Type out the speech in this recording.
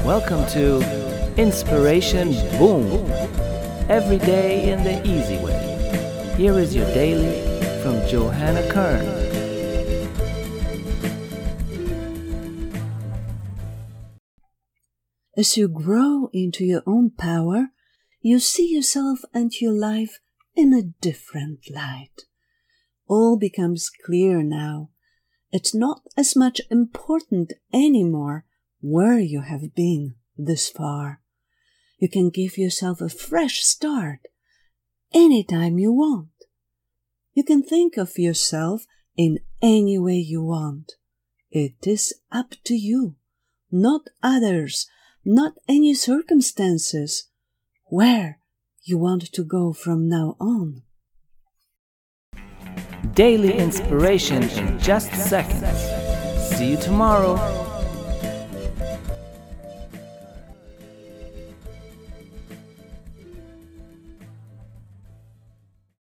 Welcome to Inspiration Boom. Every day in the easy way. Here is your daily from Johanna Kern. As you grow into your own power, you see yourself and your life in a different light. All becomes clear now. It's not as much important anymore where you have been this far. You can give yourself a fresh start anytime you want. You can think of yourself in any way you want. It is up to you, not others, not any circumstances, where you want to go from now on. Daily inspiration in just seconds. See you tomorrow.